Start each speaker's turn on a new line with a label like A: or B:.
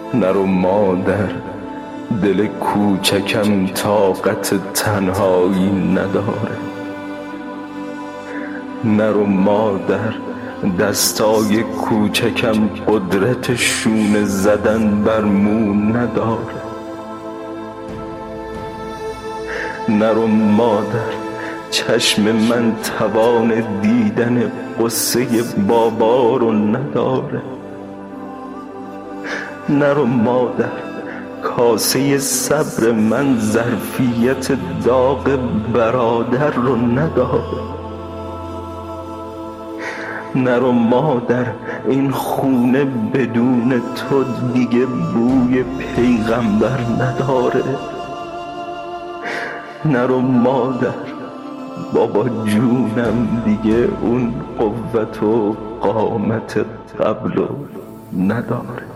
A: نرو مادر، دل کوچکم طاقت تنهایی نداره. نرو مادر، دستای کوچکم قدرت شونه زدن بر مو نداره. نرو مادر، چشم من توان دیدن قصه بابا رو نداره. نرو مادر، کاسه صبر من ظرفیت داغ برادر رو نداره. نرو مادر، این خونه بدون تو دیگه بوی پیغمبر نداره. نرو مادر، بابا جونم دیگه اون قوت و قامت قبلو نداره.